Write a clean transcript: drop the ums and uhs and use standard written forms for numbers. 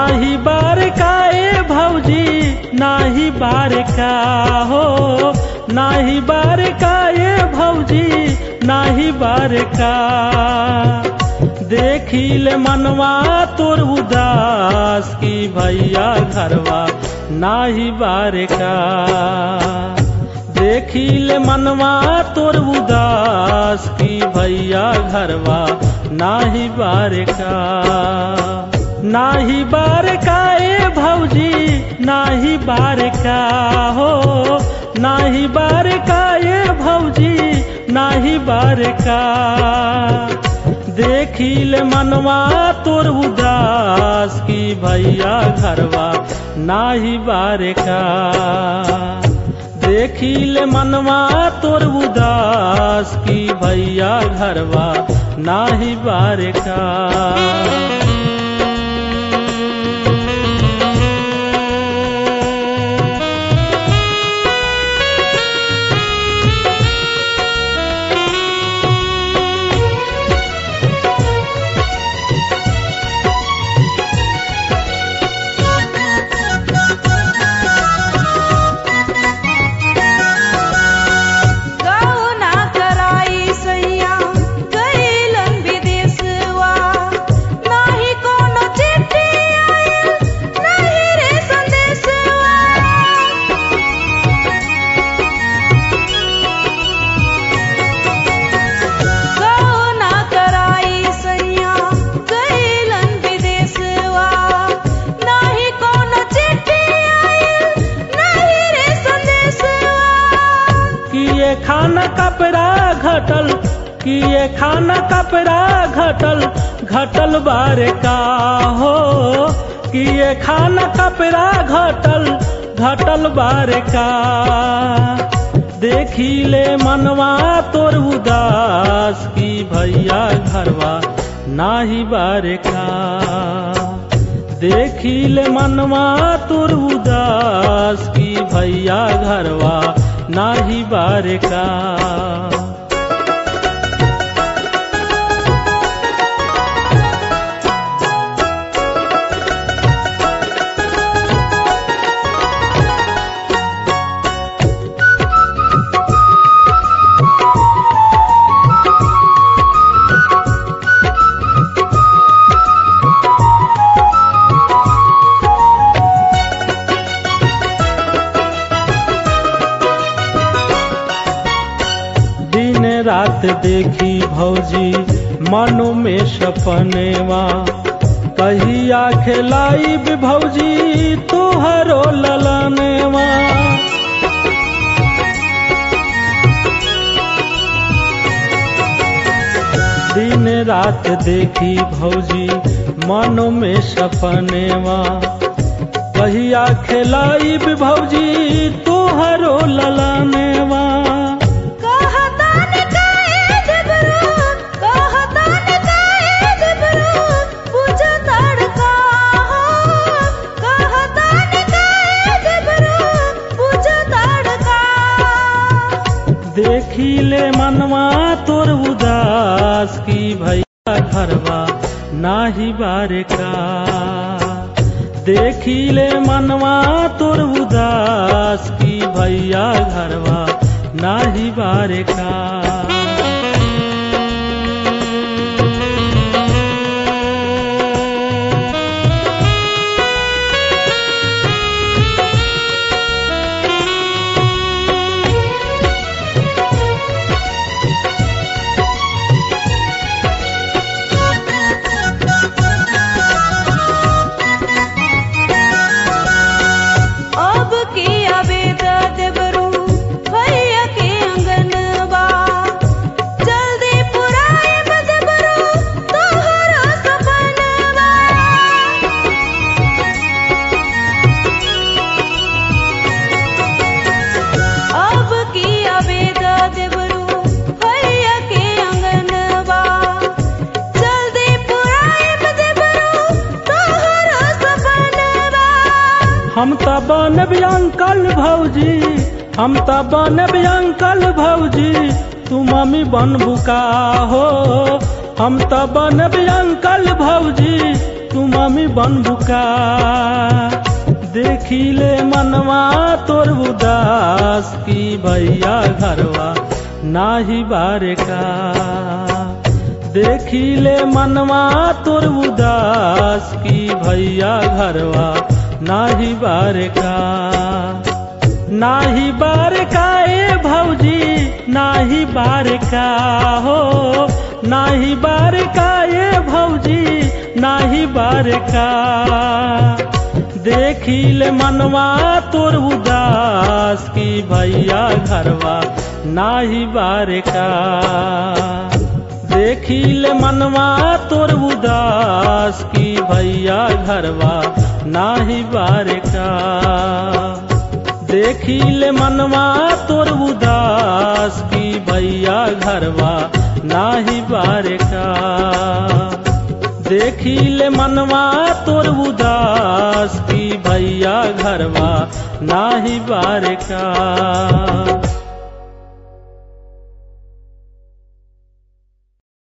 नाही बार का ए भौजी नाही बार का हो, नाही बार का ए भौजी नाही बार का। देखिले मनवा तोर उदास की भैया घरवा नाही बार का। देखिले मनवा तोर उदास की भैया घरवा नाही बार का। नाही बार का ए भौजी नाही बार का हो, नाही बार का ए भौजी नाही बार का। देखिले मनवा तोर उदास की भैया घरवा नाही बार का। देखिले मनवा तोर उदास की भैया घरवा नाही बार का। खाना कपड़ा घटल किए खाना कपड़ा घटल घटल बार का हो, किए खाना कपड़ा घटल घटल बार का। देखिले मनवा तोर उदास की भैया घरवा नाही बार का। देखिले मनवा तोर उदास की भैया घरवा नाही बार का। रात देखी भौजी मनो में सपनेवा, कहिया खिलाई भौजी तुहरो ललनेवा। दिन रात देखी भौजी मनो में सपनेवा, कहिया खिलाई भौजी तुहरो ललनेवा। देखिले मनवा तोर उदास की भैया घरवा नाही बार का। देखिले मनवा तोर उदास की भैया घरवा नाही बार का। हम त बनब अंकल भौजी, हम त बनब अंकल भौजी, तू मम्मी बनबू का हो। हम त बनब अंकल भौजी, तू मम्मी बनबुका देखिले मनवा तोर उदास की भैया घरवा नाही बारे का देखिले मनवा तोर उदास की भैया घरवा नाही बारे का नाही बारे का ए भौजी नाही बारे का हो नाही बारे का ए भौजी नाही बारे का देखिले मनवा तोर उदास की भैया घरवा नाही बारे का देखिले मनवा तोर उदास की भैया घरवा नाही बारे का देखिले मनवा तोर उदास की भैया घरवा नाही बारे का देखिले मनवा तोर उदास की भैया घरवा नाही बारे का।